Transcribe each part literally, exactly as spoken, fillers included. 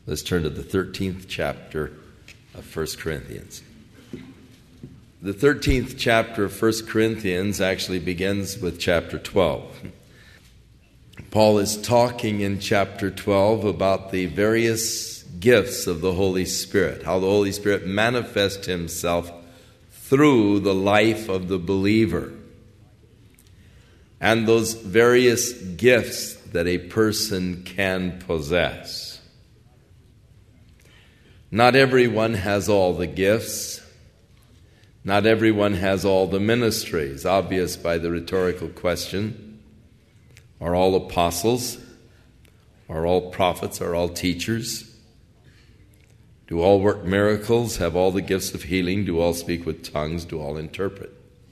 Let's turn to the thirteenth chapter of First Corinthians. The thirteenth chapter of First Corinthians actually begins with chapter twelve. Paul is talking in chapter twelve about the various gifts of the Holy Spirit, how the Holy Spirit manifests himself through the life of the believer, and those various gifts that a person can possess. Not everyone has all the gifts. Not everyone has all the ministries. Obvious by the rhetorical question, are all apostles? Are all prophets? Are all teachers? Do all work miracles? Have all the gifts of healing? Do all speak with tongues? Do all interpret?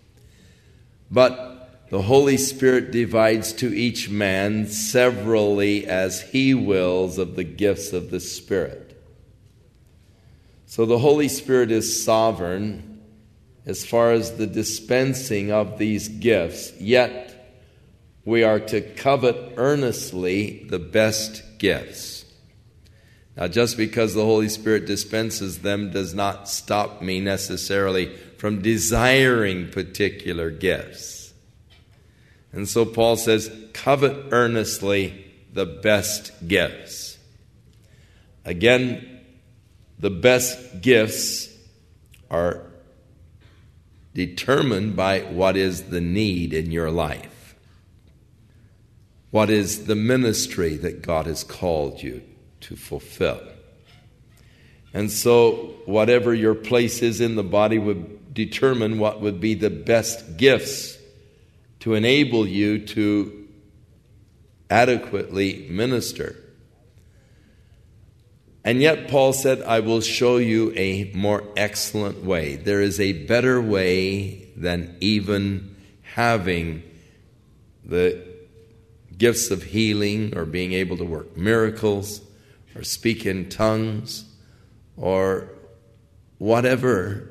But the Holy Spirit divides to each man severally as he wills of the gifts of the Spirit. So the Holy Spirit is sovereign as far as the dispensing of these gifts, yet we are to covet earnestly the best gifts. Now, just because the Holy Spirit dispenses them does not stop me necessarily from desiring particular gifts. And so Paul says, covet earnestly the best gifts. Again, the best gifts are determined by what is the need in your life. What is the ministry that God has called you to fulfill? And so whatever your place is in the body would determine what would be the best gifts to enable you to adequately minister. And yet Paul said, I will show you a more excellent way. There is a better way than even having the gifts of healing or being able to work miracles or speak in tongues or whatever.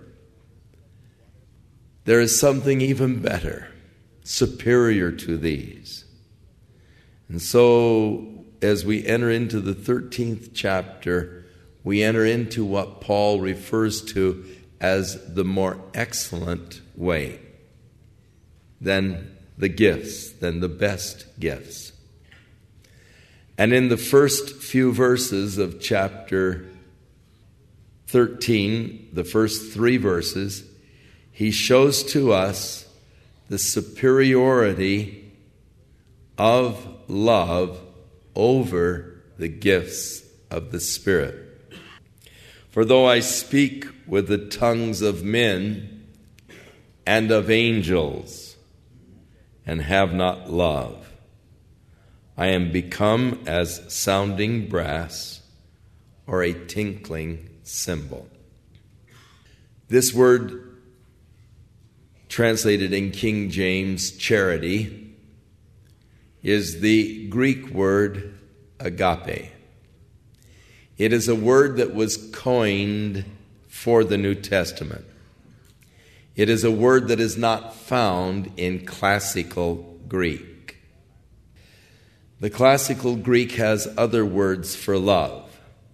There is something even better, superior to these. And so as we enter into the thirteenth chapter, we enter into what Paul refers to as the more excellent way than the gifts, than the best gifts. And in the first few verses of chapter thirteen, the first three verses, he shows to us the superiority of love over the gifts of the Spirit. For though I speak with the tongues of men and of angels and have not love, I am become as sounding brass or a tinkling cymbal. This word, translated in King James, charity, is the Greek word agape. It is a word that was coined for the New Testament. It is a word that is not found in classical Greek. The classical Greek has other words for love.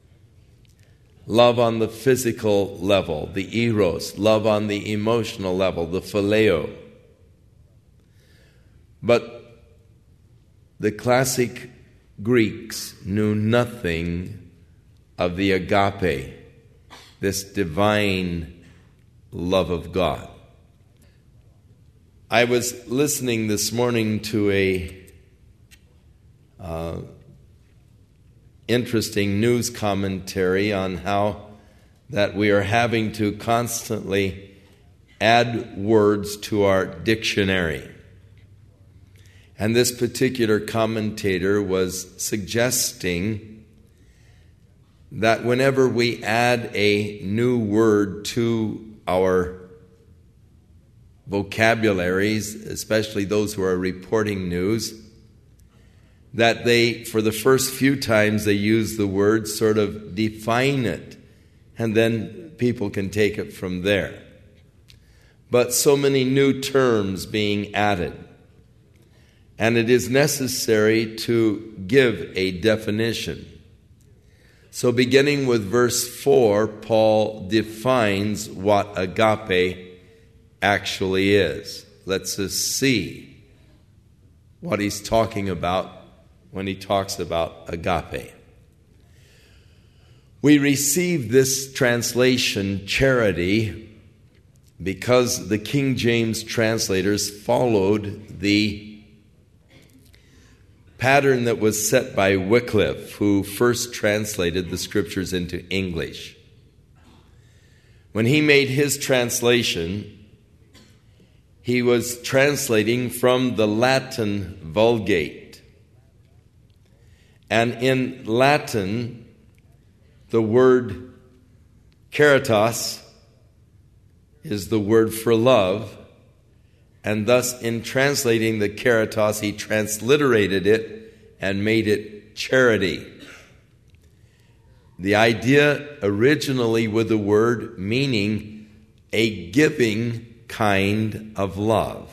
Love on the physical level, the eros. Love on the emotional level, the phileo. But the classic Greeks knew nothing of the agape, this divine love of God. I was listening this morning to a uh, interesting news commentary on how that we are having to constantly add words to our dictionary. And this particular commentator was suggesting that whenever we add a new word to our vocabularies, especially those who are reporting news, that they, for the first few times they use the word, sort of define it, and then people can take it from there. But so many new terms being added. And it is necessary to give a definition. So beginning with verse four, Paul defines what agape actually is. Let's just see what he's talking about when he talks about agape. We receive this translation, charity, because the King James translators followed the pattern that was set by Wycliffe, who first translated the scriptures into English. When he made his translation, he was translating from the Latin Vulgate. And in Latin, the word caritas is the word for love, and thus in translating the caritas, he transliterated it and made it charity. The idea originally with the word meaning a giving kind of love.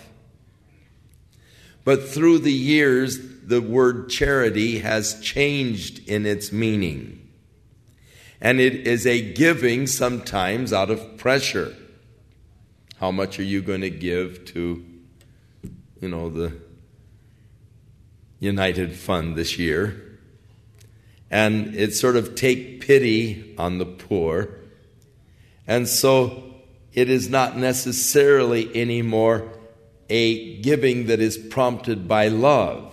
But through the years, the word charity has changed in its meaning. And it is a giving sometimes out of pressure. How much are you going to give to, you know, the United Fund this year? And it's sort of take pity on the poor. And so it is not necessarily anymore a giving that is prompted by love.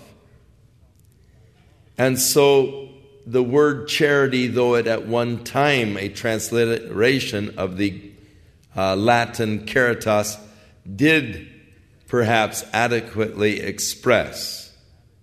And so the word charity, though it at one time a transliteration of the uh, Latin caritas, did perhaps adequately express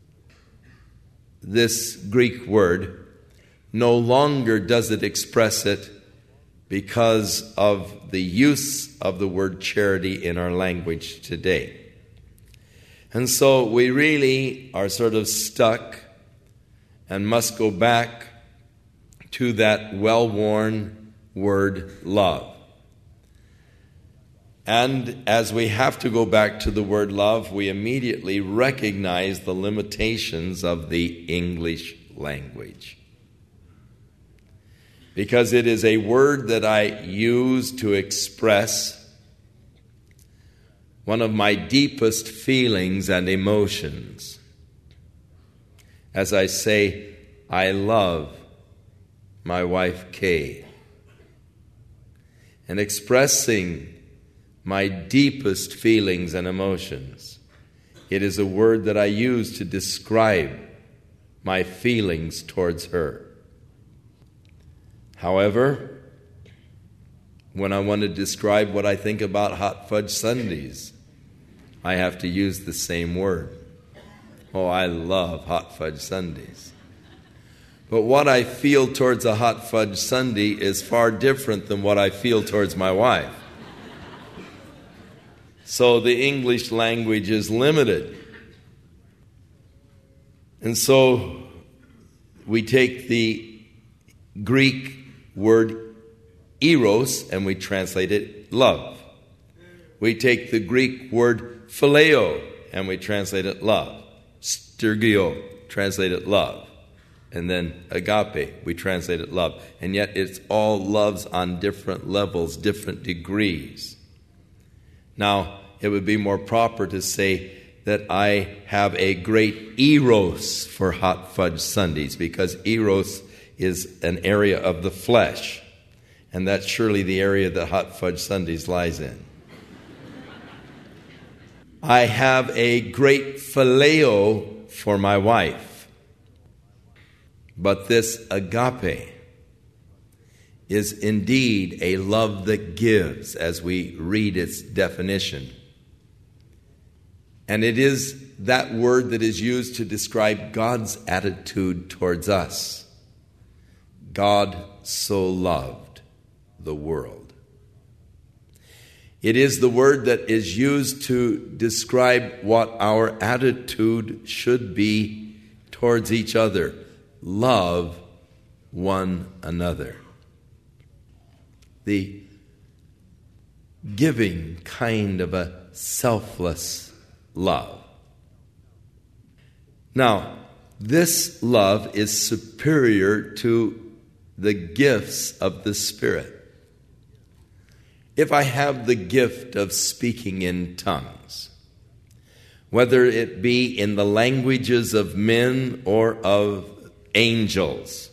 this Greek word, no longer does it express it because of the use of the word charity in our language today. And so we really are sort of stuck and must go back to that well-worn word love. And as we have to go back to the word love, we immediately recognize the limitations of the English language. Because it is a word that I use to express one of my deepest feelings and emotions. As I say, I love my wife Kay. And expressing my deepest feelings and emotions, it is a word that I use to describe my feelings towards her. However, when I want to describe what I think about hot fudge sundaes, I have to use the same word. Oh, I love hot fudge sundaes. But what I feel towards a hot fudge sundae is far different than what I feel towards my wife. So the English language is limited. And so we take the Greek word eros and we translate it love. We take the Greek word phileo and we translate it love. Stergio, translate it love. And then agape, we translate it love. And yet it's all loves on different levels, different degrees. Now, it would be more proper to say that I have a great eros for hot fudge sundaes, because eros is an area of the flesh. And that's surely the area that hot fudge sundaes lies in. I have a great phileo for my wife. But this agape is indeed a love that gives, as we read its definition. And it is that word that is used to describe God's attitude towards us. God so loved the world. It is the word that is used to describe what our attitude should be towards each other. Love one another. The giving kind of a selfless love. Now, this love is superior to the gifts of the Spirit. If I have the gift of speaking in tongues, whether it be in the languages of men or of angels,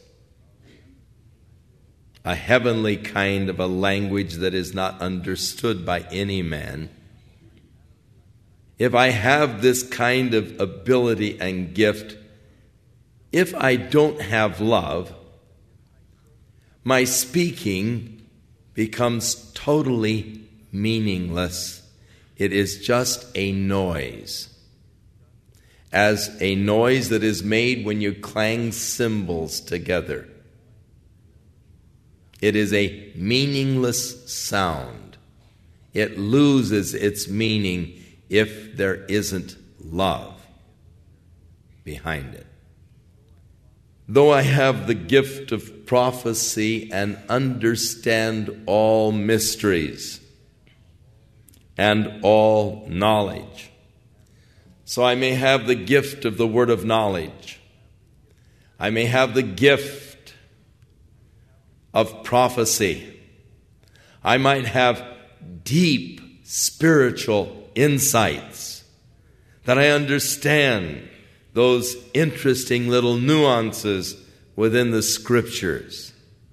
a heavenly kind of a language that is not understood by any man, if I have this kind of ability and gift, if I don't have love, my speaking becomes totally meaningless. It is just a noise, as a noise that is made when you clang cymbals together. It is a meaningless sound. It loses its meaning if there isn't love behind it. Though I have the gift of prophecy and understand all mysteries and all knowledge, so I may have the gift of the word of knowledge, I may have the gift of prophecy, I might have deep spiritual insights, that I understand those interesting little nuances within the Scriptures,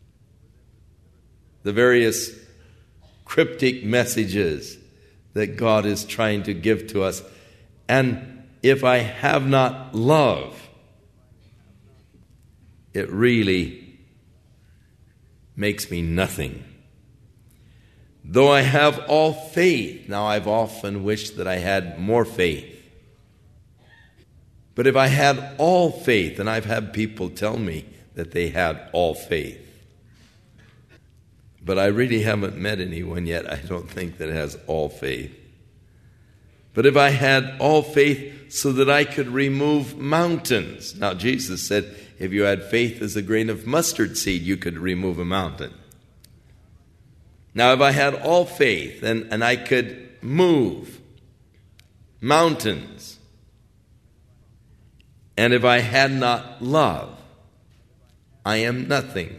the various cryptic messages that God is trying to give to us. And if I have not love, it really makes me nothing. Though I have all faith, now I've often wished that I had more faith. But if I had all faith, and I've had people tell me that they had all faith, but I really haven't met anyone yet, I don't think, that has all faith. But if I had all faith so that I could remove mountains. Now Jesus said, if you had faith as a grain of mustard seed, you could remove a mountain. Now if I had all faith and, and I could move mountains, and if I had not love, I am nothing.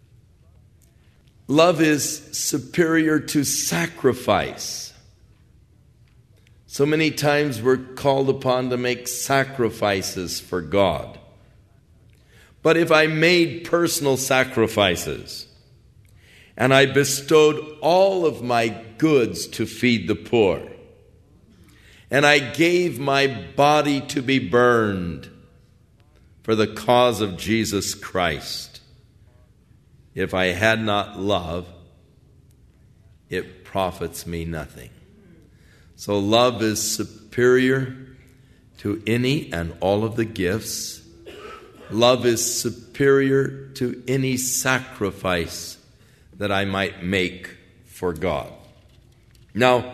Love is superior to sacrifice. So many times we're called upon to make sacrifices for God. But if I made personal sacrifices, and I bestowed all of my goods to feed the poor, and I gave my body to be burned for the cause of Jesus Christ, if I had not love, it profits me nothing. So love is superior to any and all of the gifts. Love is superior to any sacrifice that I might make for God. Now,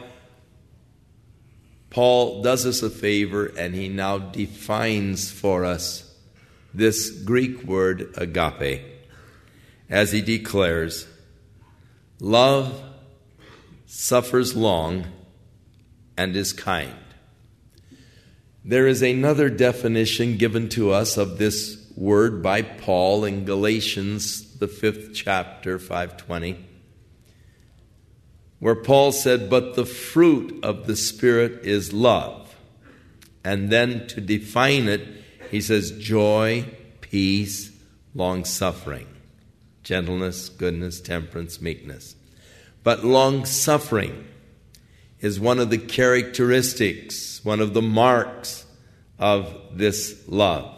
Paul does us a favor, and he now defines for us this Greek word agape, as he declares, love suffers long and is kind. There is another definition given to us of this word by Paul in Galatians, the fifth chapter, five twenty, where Paul said, but the fruit of the Spirit is love. And then to define it, he says, joy, peace, long-suffering, gentleness, goodness, temperance, meekness. But long-suffering is one of the characteristics, one of the marks of this love.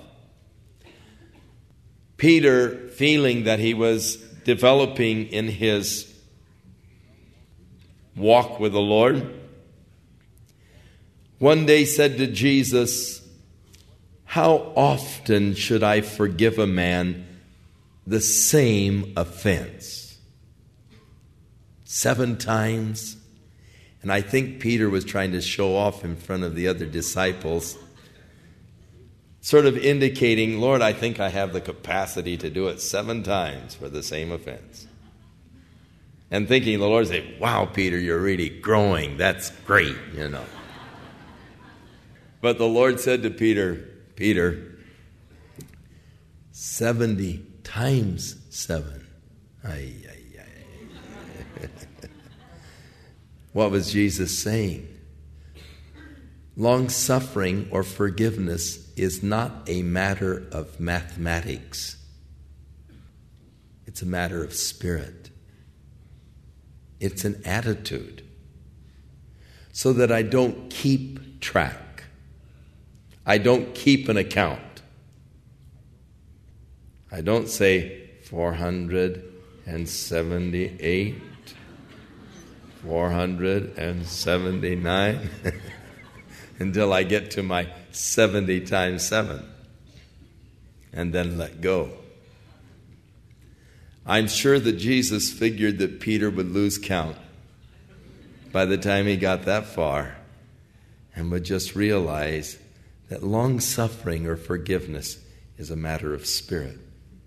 Peter, feeling that he was developing in his walk with the Lord, one day said to Jesus, how often should I forgive a man the same offense? Seven times? And I think Peter was trying to show off in front of the other disciples, sort of indicating, Lord, I think I have the capacity to do it seven times for the same offense. And thinking the Lord say, wow, Peter, you're really growing. That's great, you know. But the Lord said to Peter, Peter, seventy times seven Ay, ay, ay. What was Jesus saying? Long-suffering or forgiveness is not a matter of mathematics. It's a matter of spirit. It's an attitude. So that I don't keep track. I don't keep an account. I don't say four hundred seventy-eight, four hundred seventy-nine, until I get to my seventy times seven, and then let go. I'm sure that Jesus figured that Peter would lose count by the time he got that far, and would just realize that long-suffering or forgiveness is a matter of spirit.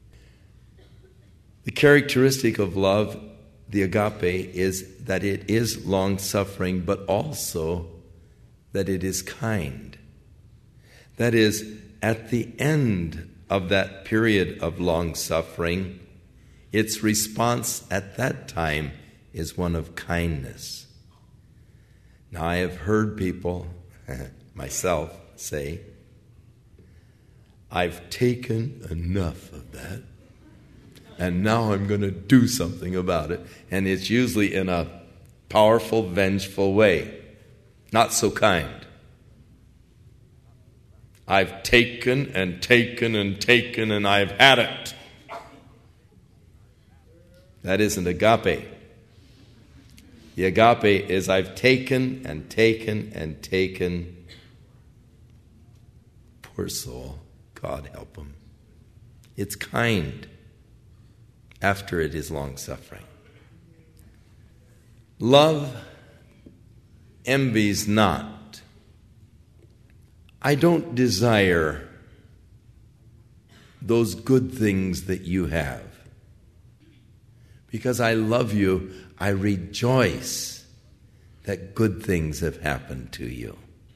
The characteristic of love, the agape, is that it is long-suffering, but also that it is kind. That is, at the end of that period of long-suffering, its response at that time is one of kindness. Now, I have heard people, myself, say, I've taken enough of that, and now I'm going to do something about it. And it's usually in a powerful, vengeful way. Not so kind. I've taken and taken and taken and I've had it. That isn't agape. The agape is I've taken and taken and taken. Poor soul. God help him. It's kind after it is long-suffering. Love envies not. I don't desire those good things that you have. Because I love you, I rejoice that good things have happened to you.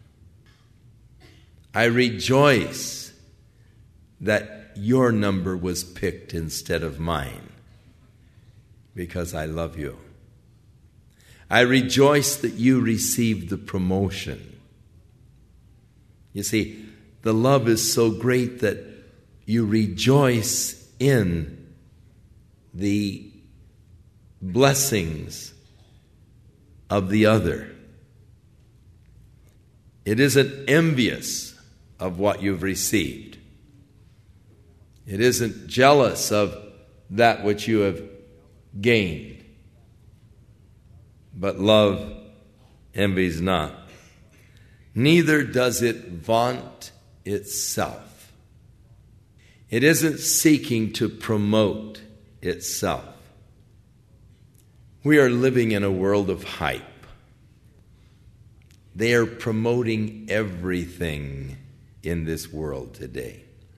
I rejoice that your number was picked instead of mine, because I love you. I rejoice that you received the promotion. You see, the love is so great that you rejoice in the blessings of the other. It isn't envious of what you've received. It isn't jealous of that which you have gained. But love envies not. Neither does it vaunt itself. It isn't seeking to promote itself. We are living in a world of hype. They are promoting everything in this world today.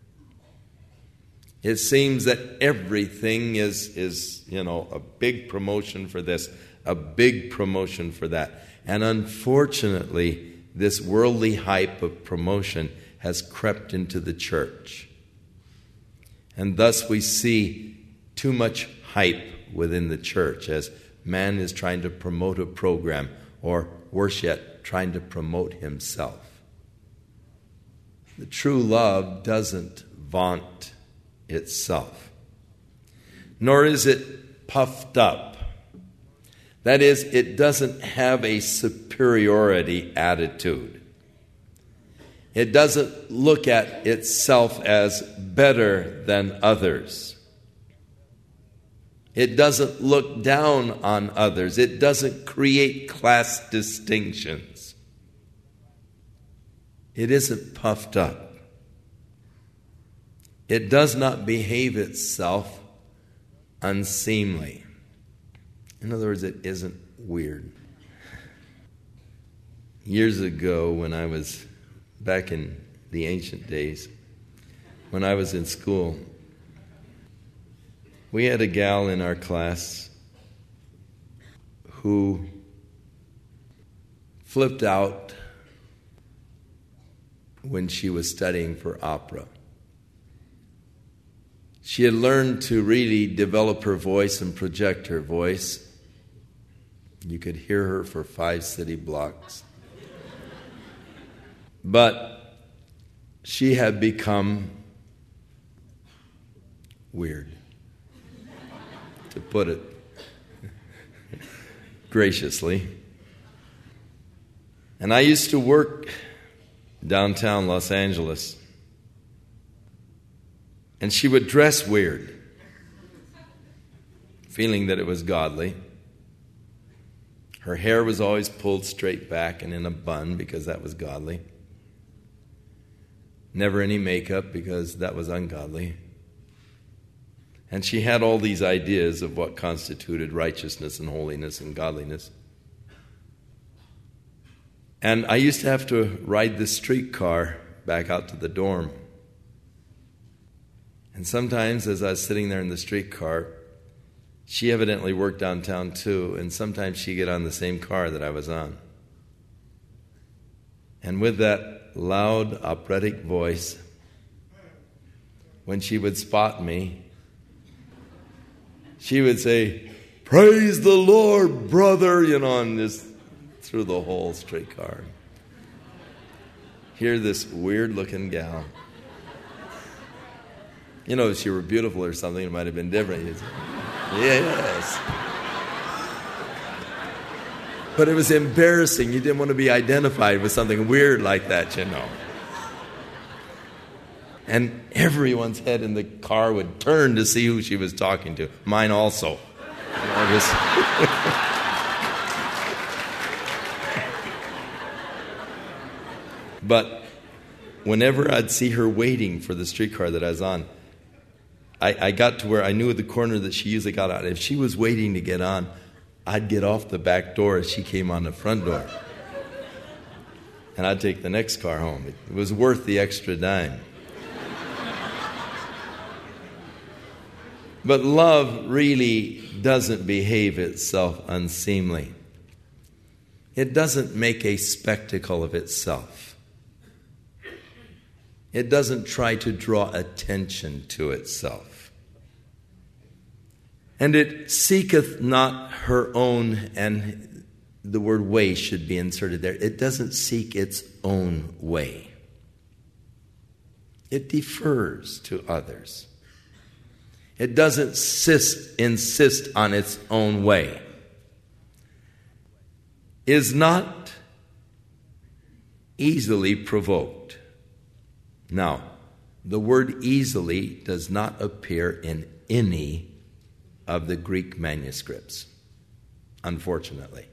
It seems that everything is, is, you know, a big promotion for this, a big promotion for that. And unfortunately, this worldly hype of promotion has crept into the church. And thus we see too much hype within the church as man is trying to promote a program, or worse yet, trying to promote himself. The true love doesn't vaunt itself, nor is it puffed up. That is, it doesn't have a superiority attitude. It doesn't look at itself as better than others. It doesn't look down on others. It doesn't create class distinctions. It isn't puffed up. It does not behave itself unseemly. In other words, it isn't weird. Years ago, when I was back in the ancient days, when I was in school, we had a gal in our class who flipped out when she was studying for opera. She had learned to really develop her voice and project her voice. You could hear her for five city blocks. But she had become weird, to put it graciously. And I used to work downtown Los Angeles. And she would dress weird, feeling that it was godly. Her hair was always pulled straight back and in a bun because that was godly. Never any makeup because that was ungodly. And she had all these ideas of what constituted righteousness and holiness and godliness. And I used to have to ride the streetcar back out to the dorm. And sometimes as I was sitting there in the streetcar, she evidently worked downtown too, and sometimes she'd get on the same car that I was on. And with that loud, operatic voice, when she would spot me, she would say, "Praise the Lord, brother," you know, and just through the whole streetcar. Hear this weird-looking gal. You know, if she were beautiful or something, it might have been different. You'd say, yes. But it was embarrassing. You didn't want to be identified with something weird like that, you know. And everyone's head in the car would turn to see who she was talking to. Mine also. You know, just But whenever I'd see her waiting for the streetcar that I was on, I, I got to where I knew at the corner that she usually got on. If she was waiting to get on, I'd get off the back door as she came on the front door. And I'd take the next car home. It, it was worth the extra dime. But love really doesn't behave itself unseemly. It doesn't make a spectacle of itself. It doesn't try to draw attention to itself. And it seeketh not her own, and the word way should be inserted there. It doesn't seek its own way. It defers to others. It doesn't insist, insist on its own way. Is not easily provoked. Now, the word easily does not appear in any of the Greek manuscripts, unfortunately.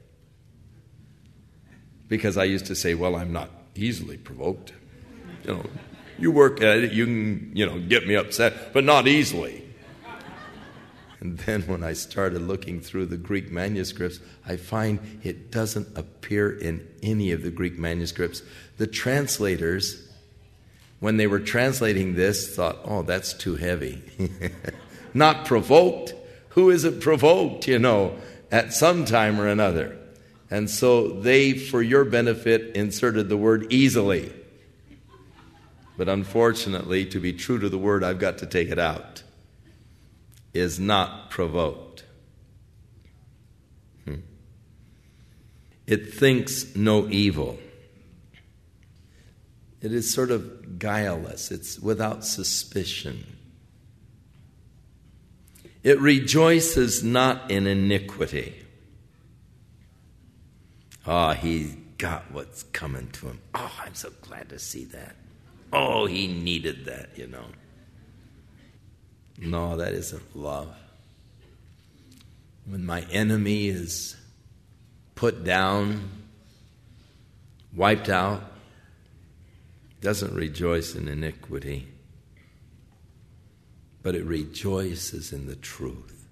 Because I used to say, well, I'm not easily provoked. You know, you work at it, you can, you know, get me upset, but not easily. And then when I started looking through the Greek manuscripts, I find it doesn't appear in any of the Greek manuscripts. The translators, when they were translating this, thought, oh, that's too heavy. Not provoked. Who isn't provoked, you know, at some time or another? And so they, for your benefit, inserted the word easily. But unfortunately, to be true to the word, I've got to take it out. Is not provoked. Hmm. It thinks no evil. It is sort of guileless. It's without suspicion. It rejoices not in iniquity. Ah, oh, he got what's coming to him. Oh, I'm so glad to see that. Oh, he needed that, you know. No, that isn't love. When my enemy is put down, wiped out, doesn't rejoice in iniquity, but it rejoices in the truth.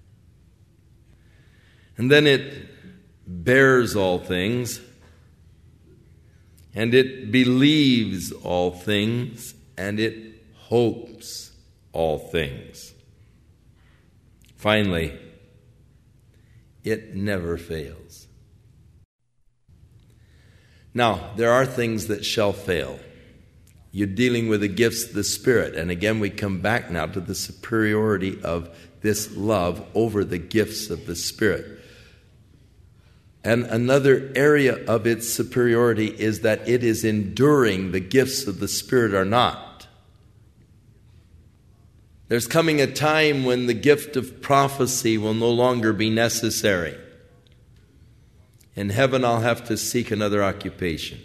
And then it bears all things, and it believes all things, and it hopes all things. Finally, it never fails. Now, there are things that shall fail. you're dealing with the gifts of the Spirit. And again, we come back now to the superiority of this love over the gifts of the Spirit. And another area of its superiority is that it is enduring. The gifts of the Spirit are not. There's coming a time when the gift of prophecy will no longer be necessary. In heaven, I'll have to seek another occupation.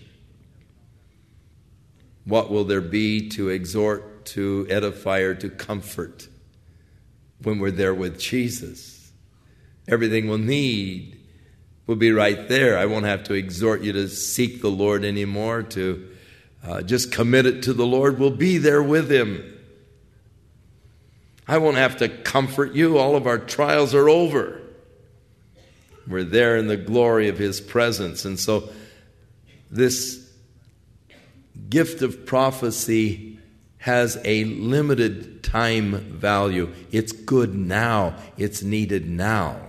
What will there be to exhort, to edify, or to comfort when we're there with Jesus? Everything we'll need will be right there. I won't have to exhort you to seek the Lord anymore, to uh, just commit it to the Lord. We'll be there with Him. I won't have to comfort you. All of our trials are over. We're there in the glory of His presence. And so this gift of prophecy has a limited time value. It's good now. It's needed now,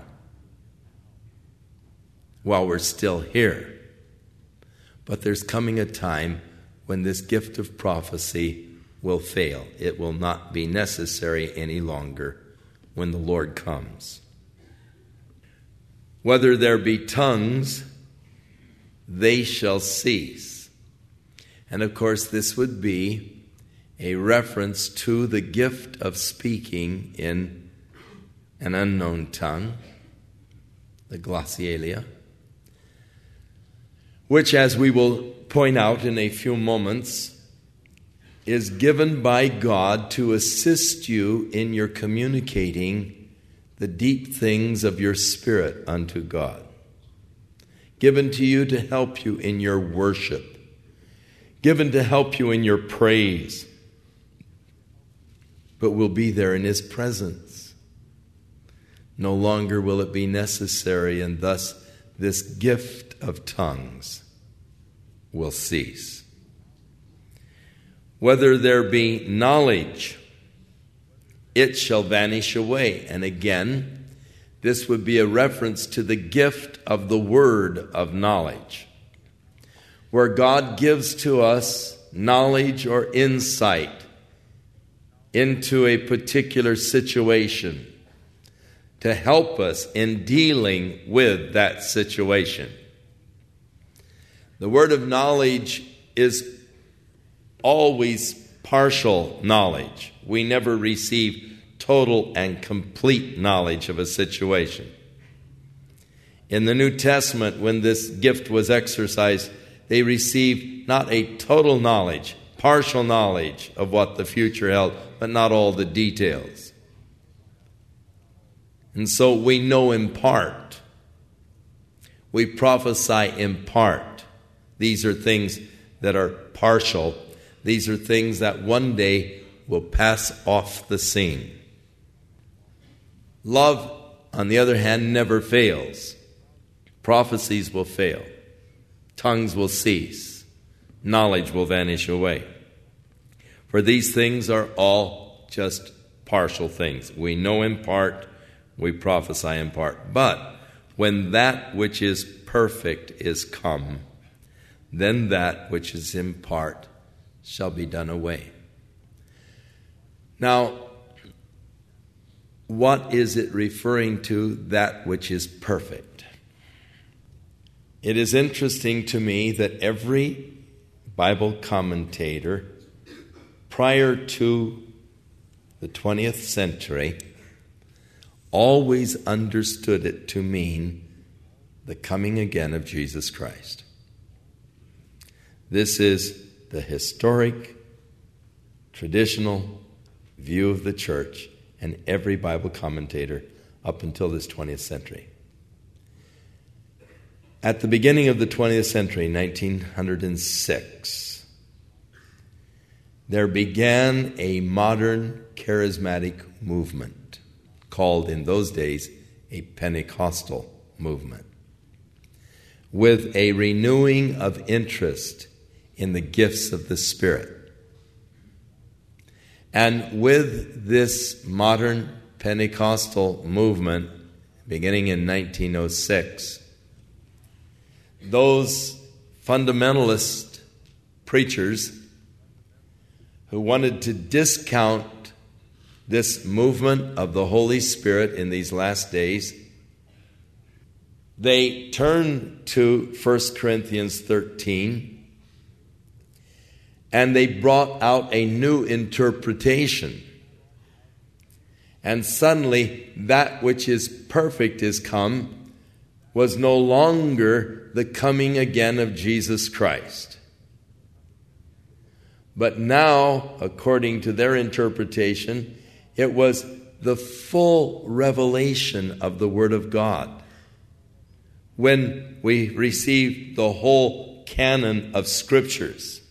while we're still here. But there's coming a time when this gift of prophecy will fail. It will not be necessary any longer when the Lord comes. Whether there be tongues, they shall cease. And of course, this would be a reference to the gift of speaking in an unknown tongue, the glossolalia, which, as we will point out in a few moments, is given by God to assist you in your communicating the deep things of your spirit unto God. Given to you to help you in your worship. Given to help you in your praise. But will be there in His presence. No longer will it be necessary, and thus this gift of tongues will cease. Whether there be knowledge, it shall vanish away. And again, this would be a reference to the gift of the word of knowledge, where God gives to us knowledge or insight into a particular situation to help us in dealing with that situation. The word of knowledge is always partial knowledge. We never receive total and complete knowledge of a situation. In the New Testament, when this gift was exercised, they received not a total knowledge, partial knowledge of what the future held, but not all the details. And so we know in part. We prophesy in part. These are things that are partial. These are things that one day will pass off the scene. Love, on the other hand, never fails. Prophecies will fail. Tongues will cease. Knowledge will vanish away. For these things are all just partial things. We know in part, we prophesy in part. But when that which is perfect is come, then that which is in part shall be done away. Now, what is it referring to, that which is perfect? It is interesting to me that every Bible commentator prior to the twentieth century always understood it to mean the coming again of Jesus Christ. This is the historic, traditional view of the church and every Bible commentator up until this twentieth century. At the beginning of the twentieth century, nineteen oh six, there began a modern charismatic movement called in those days a Pentecostal movement, with a renewing of interest in the gifts of the Spirit. And with this modern Pentecostal movement, beginning in nineteen oh six, those fundamentalist preachers who wanted to discount this movement of the Holy Spirit in these last days, they turn to First Corinthians thirteen, and they brought out a new interpretation. And suddenly, that which is perfect is come was no longer the coming again of Jesus Christ. But now, according to their interpretation, it was the full revelation of the Word of God. When we received the whole canon of Scriptures,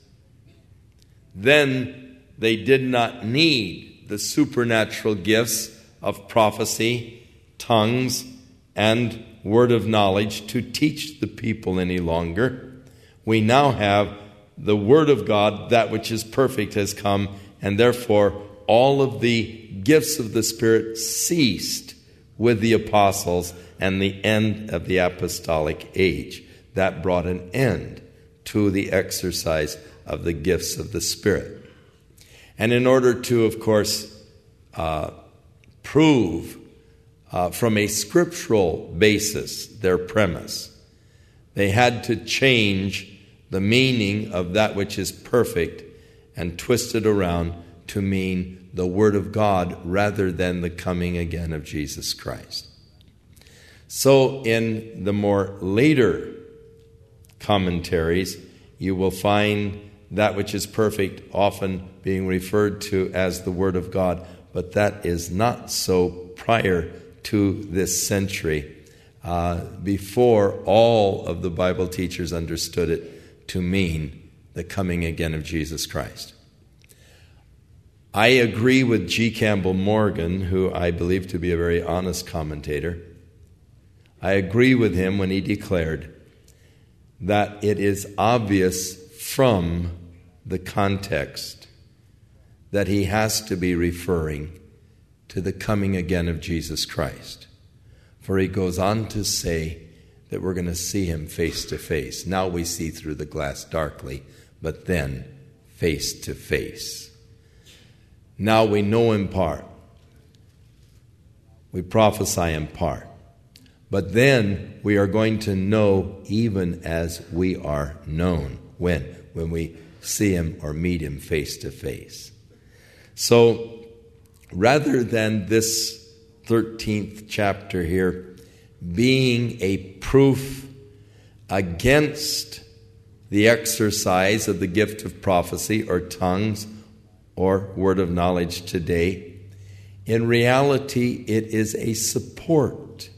then they did not need the supernatural gifts of prophecy, tongues, and word of knowledge to teach the people any longer. We now have the Word of God, that which is perfect has come, and therefore all of the gifts of the Spirit ceased with the apostles and the end of the apostolic age. That brought an end to the exercise of the gifts of the Spirit. And in order to, of course, uh, prove uh, from a scriptural basis their premise, they had to change the meaning of that which is perfect and twist it around to mean the Word of God rather than the coming again of Jesus Christ. So in the more later commentaries, you will find that which is perfect often being referred to as the Word of God, but that is not so prior to this century, uh, before all of the Bible teachers understood it to mean the coming again of Jesus Christ. I agree with G. Campbell Morgan, who I believe to be a very honest commentator. I agree with him when he declared that it is obvious from the context that he has to be referring to the coming again of Jesus Christ. For he goes on to say that we're going to see him face to face. Now we see through the glass darkly, but then face to face. Now we know in part. We prophesy in part. But then we are going to know even as we are known. When? When we see him or meet him face to face. So rather than this thirteenth chapter here being a proof against the exercise of the gift of prophecy or tongues or word of knowledge today, in reality it is a support,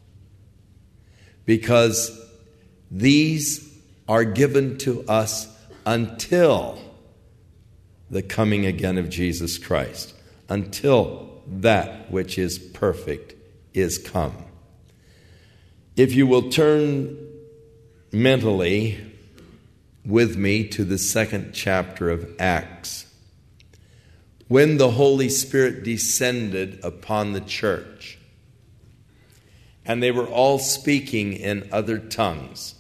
because these are given to us until the coming again of Jesus Christ, until that which is perfect is come. If you will turn mentally with me to the second chapter of Acts, when the Holy Spirit descended upon the church, and they were all speaking in other tongues,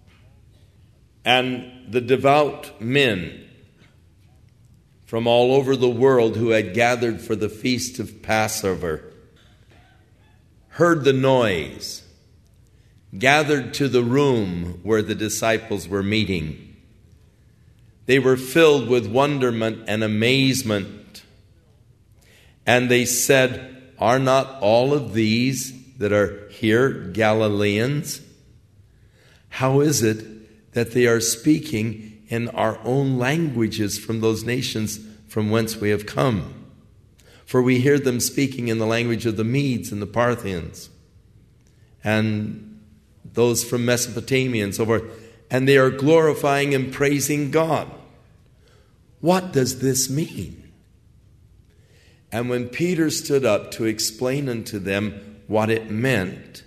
and the devout men from all over the world who had gathered for the feast of Passover heard the noise, gathered to the room where the disciples were meeting. They were filled with wonderment and amazement, and they said, "Are not all of these that are here Galileans? How is it that they are speaking in our own languages from those nations from whence we have come? For we hear them speaking in the language of the Medes and the Parthians and those from Mesopotamia and so forth, and they are glorifying and praising God. What does this mean?" And when Peter stood up to explain unto them what it meant,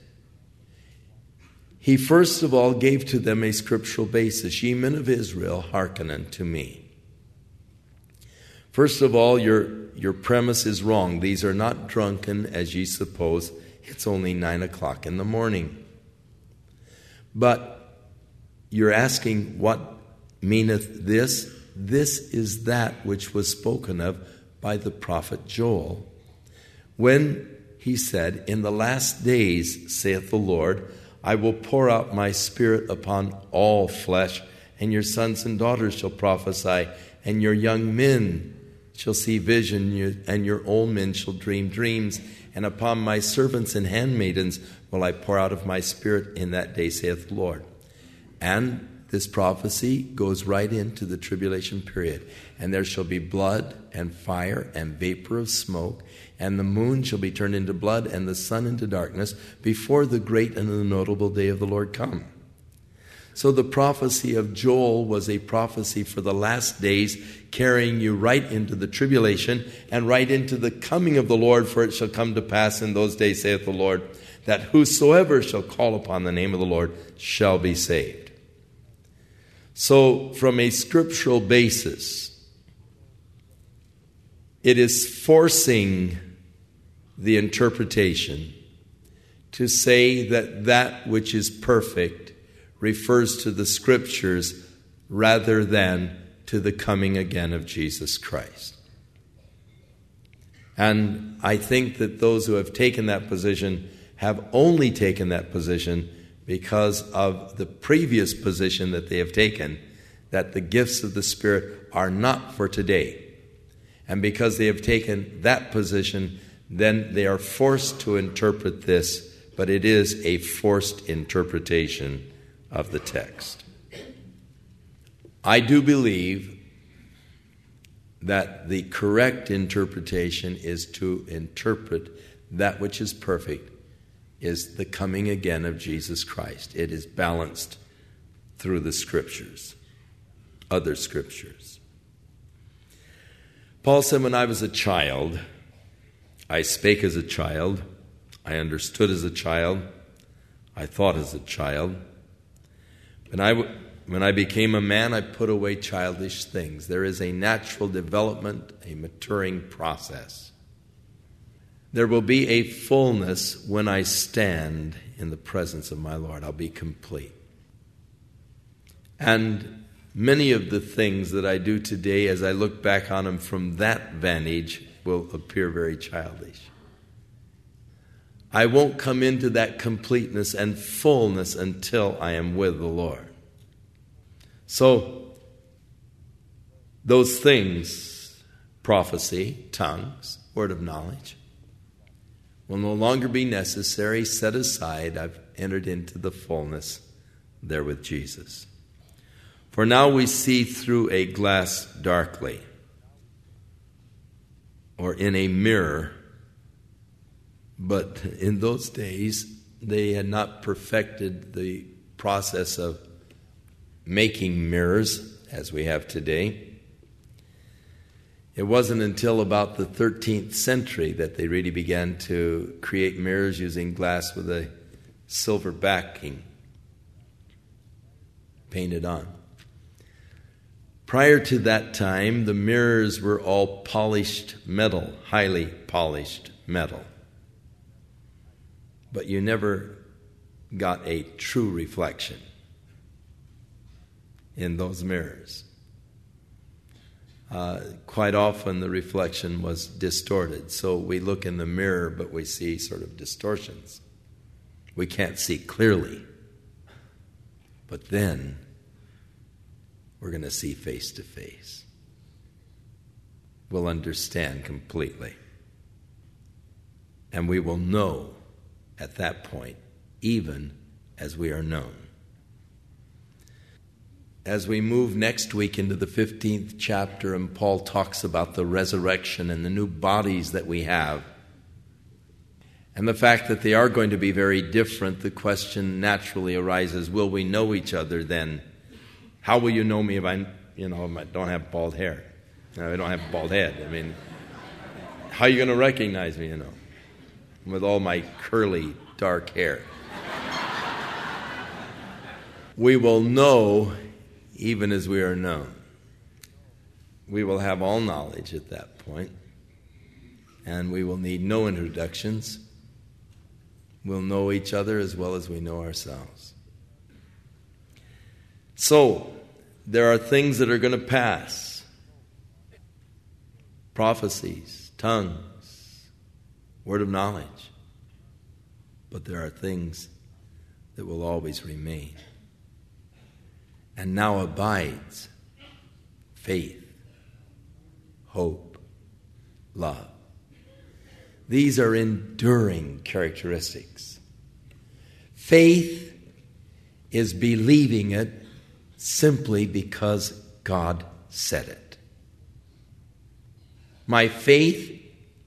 he first of all gave to them a scriptural basis. "Ye men of Israel, hearken unto me." First of all, your, your premise is wrong. These are not drunken, as ye suppose. It's only nine o'clock in the morning. But you're asking, what meaneth this? this is that which was spoken of by the prophet Joel, when he said, "In the last days, saith the Lord, I will pour out my Spirit upon all flesh, and your sons and daughters shall prophesy, and your young men shall see vision, and your old men shall dream dreams. And upon my servants and handmaidens will I pour out of my Spirit in that day, saith the Lord." And this prophecy goes right into the tribulation period. "And there shall be blood and fire and vapor of smoke, and the moon shall be turned into blood and the sun into darkness before the great and the notable day of the Lord come." So the prophecy of Joel was a prophecy for the last days, carrying you right into the tribulation and right into the coming of the Lord. "For it shall come to pass in those days, saith the Lord, that whosoever shall call upon the name of the Lord shall be saved." So from a scriptural basis, it is forcing the interpretation to say that that which is perfect refers to the Scriptures rather than to the coming again of Jesus Christ. And I think that those who have taken that position have only taken that position because of the previous position that they have taken, that the gifts of the Spirit are not for today. And because they have taken that position, then they are forced to interpret this, but it is a forced interpretation of the text. I do believe that the correct interpretation is to interpret that which is perfect is the coming again of Jesus Christ. It is balanced through the Scriptures, other Scriptures. Paul said, "When I was a child, I spake as a child, I understood as a child, I thought as a child. When I, when I became a man, I put away childish things." There is a natural development, a maturing process. There will be a fullness when I stand in the presence of my Lord. I'll be complete. And many of the things that I do today, as I look back on them from that vantage, will appear very childish. I won't come into that completeness and fullness until I am with the Lord. So, those things, prophecy, tongues, word of knowledge, will no longer be necessary, set aside. I've entered into the fullness there with Jesus. "For now we see through a glass darkly," or in a mirror. But in those days, they had not perfected the process of making mirrors as we have today. It wasn't until about the thirteenth century that they really began to create mirrors using glass with a silver backing painted on. Prior to that time, the mirrors were all polished metal, highly polished metal. But you never got a true reflection in those mirrors. Uh, quite often the reflection was distorted. So we look in the mirror, but we see sort of distortions. We can't see clearly. But then we're going to see face to face. We'll understand completely. And we will know at that point, even as we are known. As we move next week into the fifteenth chapter, and Paul talks about the resurrection and the new bodies that we have, and the fact that they are going to be very different, the question naturally arises, will we know each other then? How will you know me if I, you know, if I don't have bald hair? I don't have a bald head. I mean, how are you going to recognize me, you know, with all my curly, dark hair? We will know even as we are known. We will have all knowledge at that point, and we will need no introductions. We'll know each other as well as we know ourselves. So, there are things that are going to pass. Prophecies, tongues, word of knowledge. But there are things that will always remain. And now abides faith, hope, love. These are enduring characteristics. Faith is believing it simply because God said it. My faith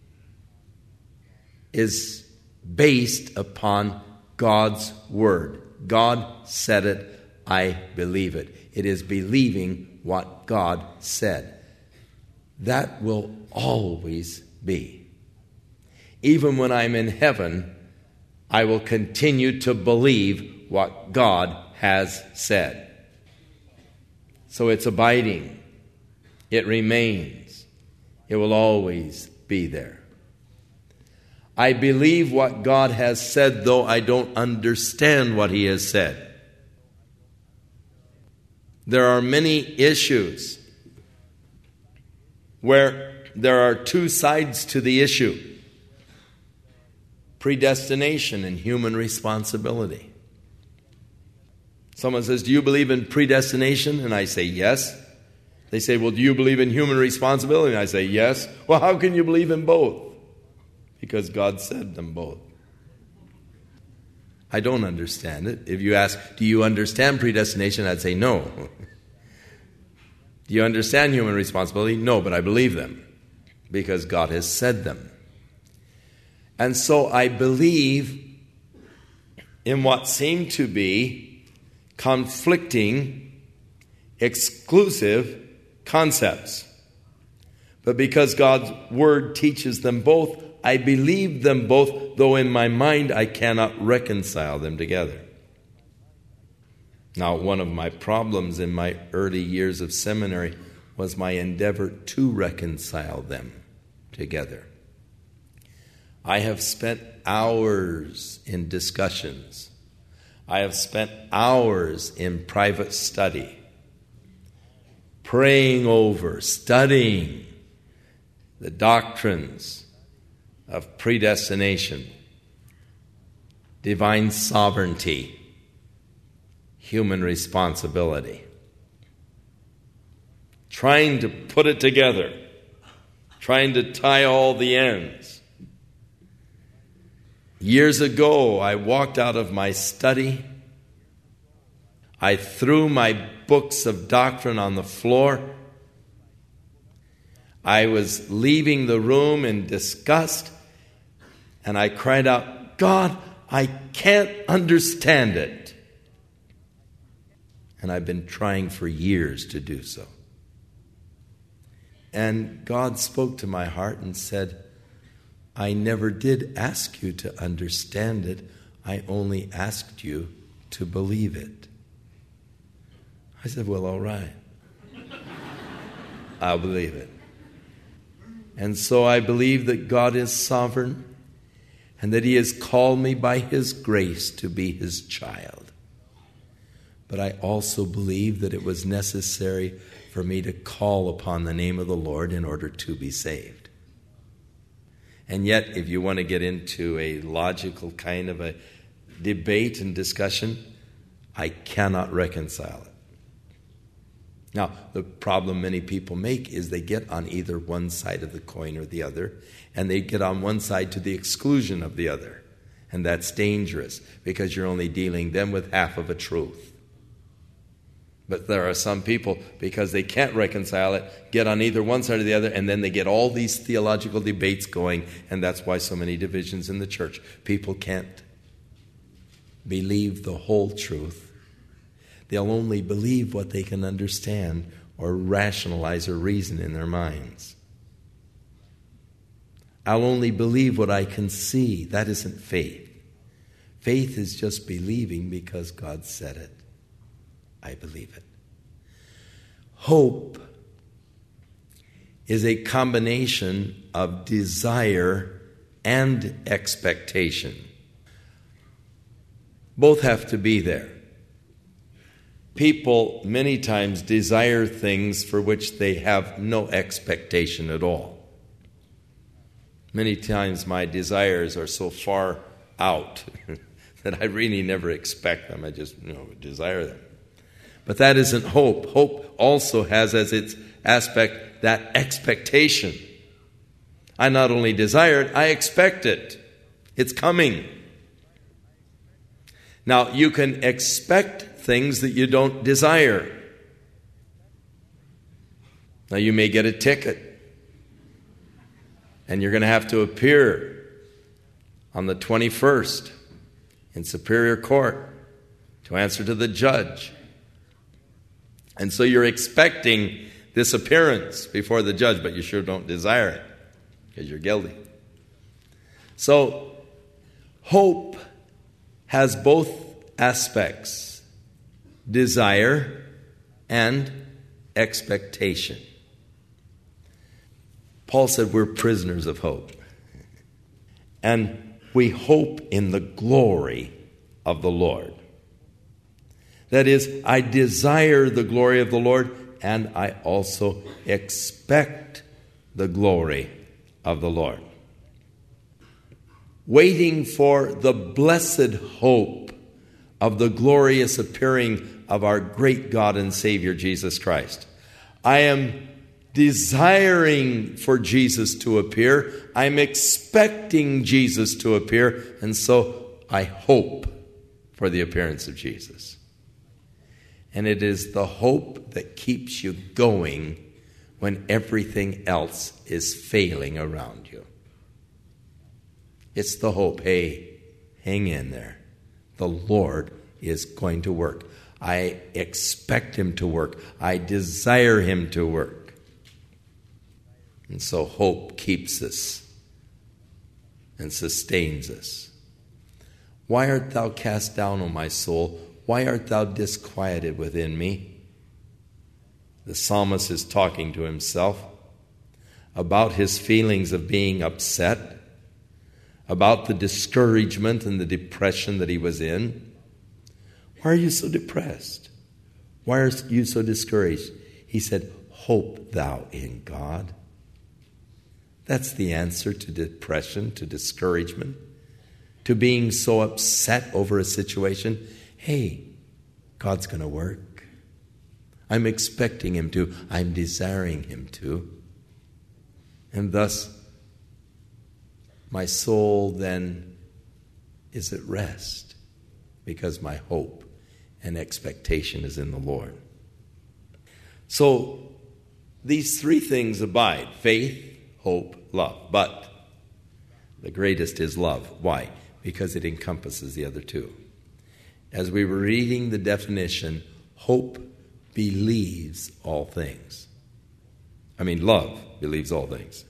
is based upon God's word. God said it, I believe it. It is believing what God said. That will always be. Even when I'm in heaven, I will continue to believe what God has said. So it's abiding. It remains. It will always be there. I believe what God has said, though I don't understand what He has said. There are many issues where there are two sides to the issue: predestination and human responsibility. Someone says, do you believe in predestination? And I say, yes. They say, well, do you believe in human responsibility? And I say, yes. Well, how can you believe in both? Because God said them both. I don't understand it. If you ask, do you understand predestination? I'd say, no. Do you understand human responsibility? No, but I believe them because God has said them. And so I believe in what seem to be conflicting, exclusive concepts. But because God's word teaches them both, I believe them both, though in my mind I cannot reconcile them together. Now, one of my problems in my early years of seminary was my endeavor to reconcile them together. I have spent hours in discussions. I have spent hours in private study, praying over, studying the doctrines of predestination, divine sovereignty, human responsibility. Trying to put it together, trying to tie all the ends. Years ago, I walked out of my study. I threw my books of doctrine on the floor. I was leaving the room in disgust, and I cried out, God, I can't understand it. And I've been trying for years to do so. And God spoke to my heart and said, I never did ask you to understand it. I only asked you to believe it. I said, well, all right. I'll believe it. And so I believe that God is sovereign and that He has called me by His grace to be His child. But I also believe that it was necessary for me to call upon the name of the Lord in order to be saved. And yet, if you want to get into a logical kind of a debate and discussion, I cannot reconcile it. Now, the problem many people make is they get on either one side of the coin or the other, and they get on one side to the exclusion of the other. And that's dangerous because you're only dealing then with half of a truth. But there are some people, because they can't reconcile it, get on either one side or the other, and then they get all these theological debates going, and that's why so many divisions in the church. People can't believe the whole truth. They'll only believe what they can understand or rationalize or reason in their minds. I'll only believe what I can see. That isn't faith. Faith is just believing because God said it. I believe it. Hope is a combination of desire and expectation. Both have to be there. People many times desire things for which they have no expectation at all. Many times my desires are so far out that I really never expect them. I just, you know, desire them. But that isn't hope. Hope also has as its aspect that expectation. I not only desire it, I expect it. It's coming. Now, you can expect things that you don't desire. Now, you may get a ticket, and you're going to have to appear on the twenty-first in Superior Court to answer to the judge. And so you're expecting this appearance before the judge, but you sure don't desire it because you're guilty. So, hope has both aspects, desire and expectation. Paul said we're prisoners of hope. And we hope in the glory of the Lord. That is, I desire the glory of the Lord, and I also expect the glory of the Lord. Waiting for the blessed hope of the glorious appearing of our great God and Savior, Jesus Christ. I am desiring for Jesus to appear. I'm expecting Jesus to appear, and so I hope for the appearance of Jesus. And it is the hope that keeps you going when everything else is failing around you. It's the hope, hey, hang in there. The Lord is going to work. I expect Him to work. I desire Him to work. And so hope keeps us and sustains us. Why art thou cast down, O my soul? Why art thou disquieted within me? The psalmist is talking to himself about his feelings of being upset, about the discouragement and the depression that he was in. Why are you so depressed? Why are you so discouraged? He said, hope thou in God. That's the answer to depression, to discouragement, to being so upset over a situation. Hey, God's going to work. I'm expecting Him to. I'm desiring Him to. And thus, my soul then is at rest because my hope and expectation is in the Lord. So, these three things abide: faith, hope, love. But the greatest is love. Why? Because it encompasses the other two. As we were reading the definition, hope believes all things. I mean, love believes all things.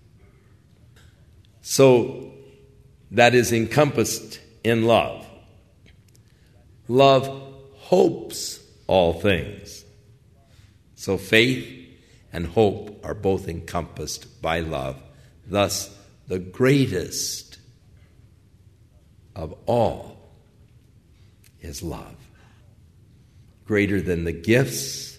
So, that is encompassed in love. Love hopes all things. So, faith and hope are both encompassed by love. Thus, the greatest of all is love. Greater than the gifts,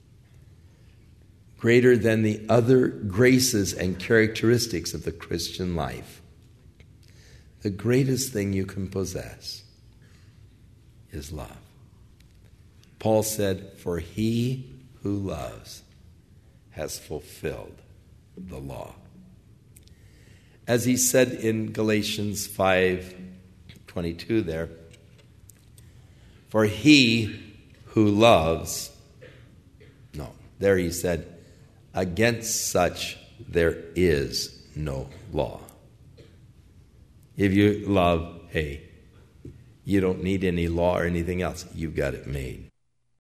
greater than the other graces and characteristics of the Christian life. The greatest thing you can possess is love. Paul said, for he who loves has fulfilled the law. As he said in Galatians five twenty-two there, for he who loves, no, there he said, against such there is no law. If you love, hey, you don't need any law or anything else. You've got it made.